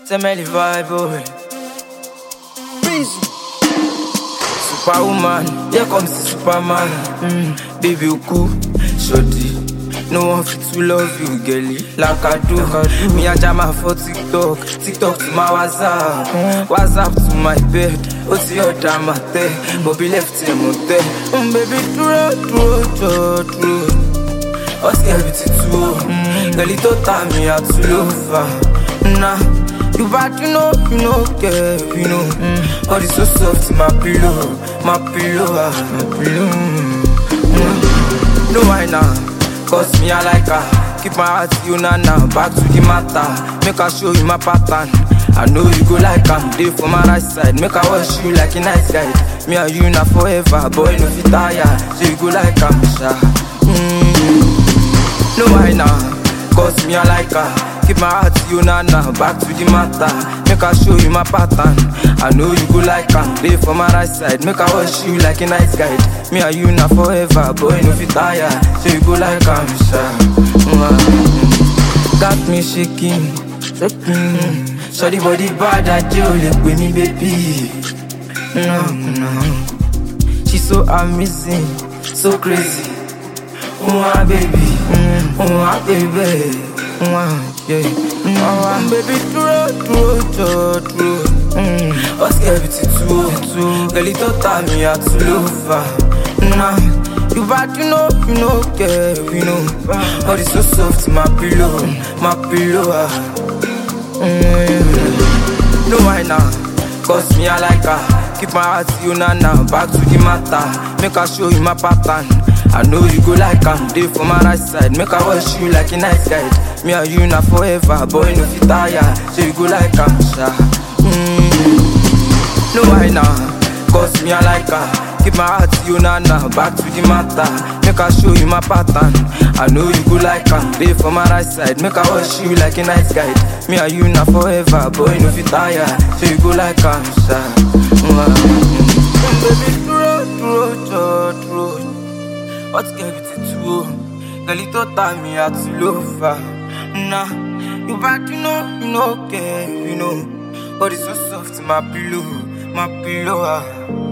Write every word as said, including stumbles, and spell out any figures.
Temeli vibe, boy. Superwoman, here comes the Superman. Mm, baby, you cool, shorty. No one fit to love you, girlie, like I do. Like I do. Me and Jama for TikTok, TikTok to my WhatsApp, mm. WhatsApp to my bed. What's your time at there? Bobby left him out there. Mm, baby, true, true, true, true. What's the everything too? Girl, it don't tell me how to love. Nah. You bad, you know, you know, yeah, you know. Mm. Body so soft, my pillow, my pillow, ah, my pillow. Mm. No why now, cause me I like her. Keep my heart to you now, now. Back to the matter, make her show you my pattern. I know you go like I'm there for my right side. Make her wash you like a nice guy. Me and you not forever, boy no fit tire. So you go like I'm shy. Mm. No why now, cause me I like her. Keep my heart to you now, now. Back to the matter, make her show you my pattern. I know you go like I'm there for my right side. Make her wash you like a nice guy. Me and you not forever, boy no fit tire. So you go like I'm shy. Mm-hmm. Got me shaking, shaking. So the body bad at you, look with me baby. No, no. She's so amazing, so crazy. Oh my baby, oh my baby. Mm, yeah. Mm, oh, baby, true, true, true, true. Mm, what's everything true, true? Girl, it don't tell me how to love her. Nah, you bad, you know, you know, yeah, you know. Body so soft, my pillow, my pillow. Ah. Mm, yeah. No why now, cause me I like her. Keep my heart to you now, now. Back to the matter, make her show you my pattern. I know you go like I'm there for my right side. Make her wash you like a nice guy. Me and you not forever, boy no fit tire. So you go like I'm shy. Mm. No why now, cause me I like her. Keep my heart to you now, now. Back to the matter, make her show you my pattern. I know you go like I'm there for my right side. Make her wash you like a nice guy. Me and you not forever, boy no fit tire. So you go like I'm shy. Mm. Baby, true, true, true, true. What's everything true? Girl, it don't tell me how to love her. Nah, you bad, you know, you know, okay, you know. Body so soft, my pillow, my pillow. Ah.